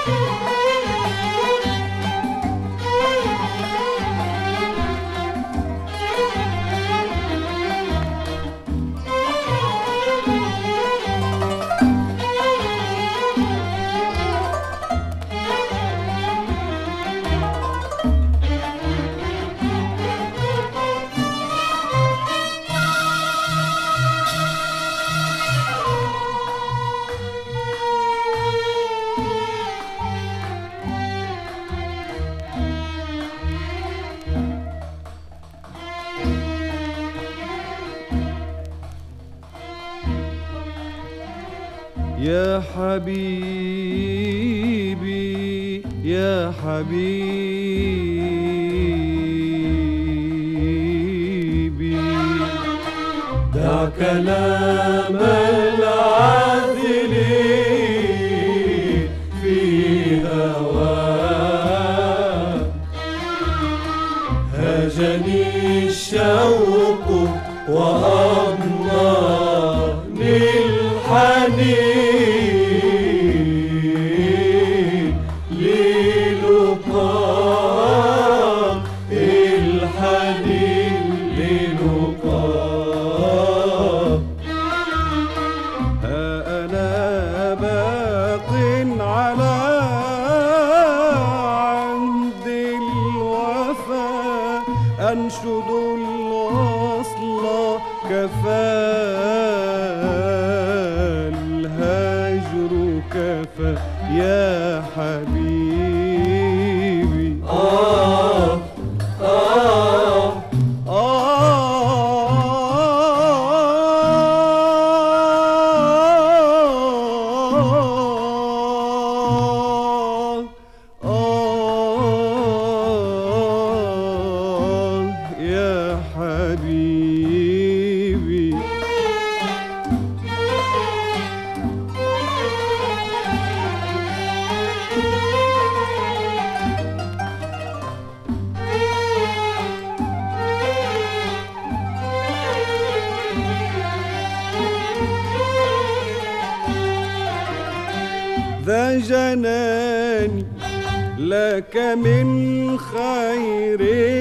يا حبيبي يا حبيبي، دع كلام العاذلين في هواك، هاجني الشوق وأضناني الحنين للقاك، الحنين للقاك. ها أنا باق على عهد الوفا، أنشد الوصل كفى الهجر كفى يا حبيبي. يا حبيبي. ذا جناني لك من خير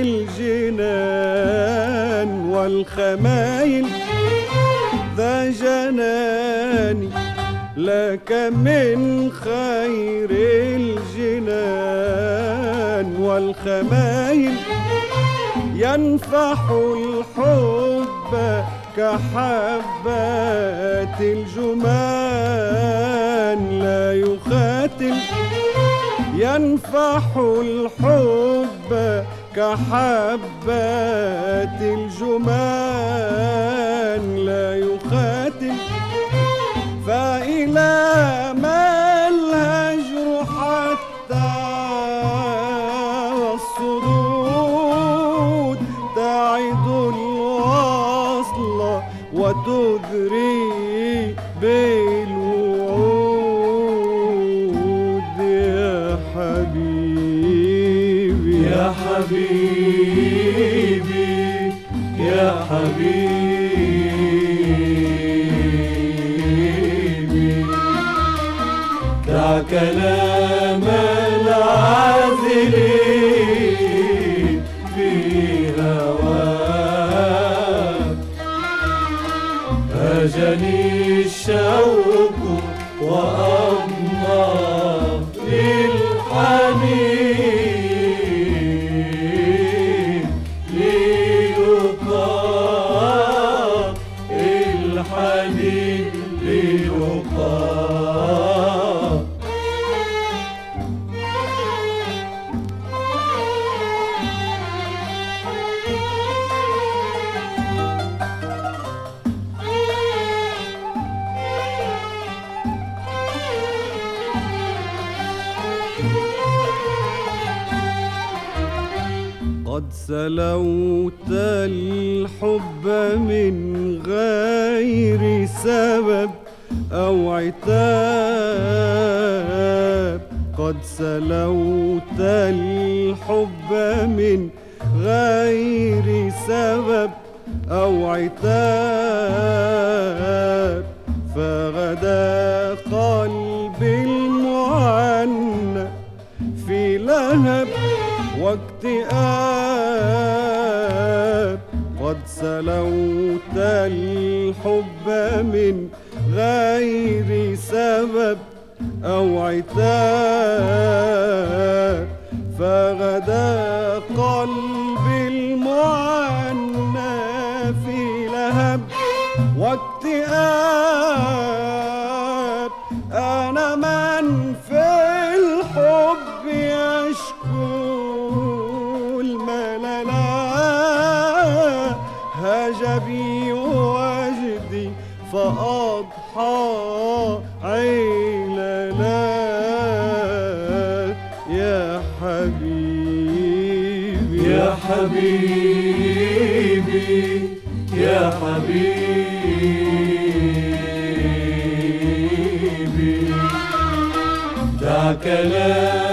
الجنان والخمايل، ذا جناني لك من خير الجنان والخمايل، ينفح الحب كحبات الجمان لا يخاتل، ينفح الحب كحبات الجمان لا يخاتل، فإلى ما الهجر حتى والصدود تعد الوصل وتدري بالوعود. يا حبيبي يا حبيبي يا حبيبي، دع كلام العاذلين في هواك، هاجني الشوق وأضناني الحنين للقاك، الحنين للقاك. قد سلوت الحب من غير سبب أو عتاب، قد سلوت الحب من غير سبب أو عتاب، فغدا قلبي المعنى لهب واكتئاب. قد سلوت الحب من غير سبب أو عتاب، فغدا قلبي المعنى في لهب واكتئاب. أنا من في الحب يشكو المللا، هاج بي وجدي فأضحى عيلنا. يا حبيبي يا حبيبي يا حبيبي، دعك لا